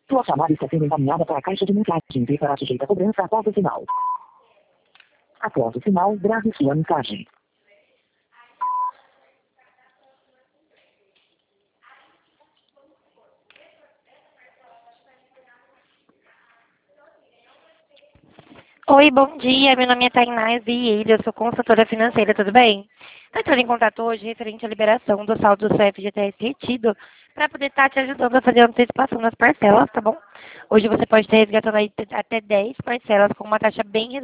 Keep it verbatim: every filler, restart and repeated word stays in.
Sua chamada está sendo encaminhada para a caixa de mensagem e será sujeita a cobrança após o sinal. Após o sinal, grave sua mensagem. Oi, bom dia. Meu nome é Tainá Vieira, eu sou consultora financeira, tudo bem? Estou entrando em contato hoje referente à liberação do saldo do seu F G T S retido para poder estar te ajudando a fazer a antecipação das parcelas, tá bom? Hoje você pode estar resgatando aí até dez parcelas com uma taxa bem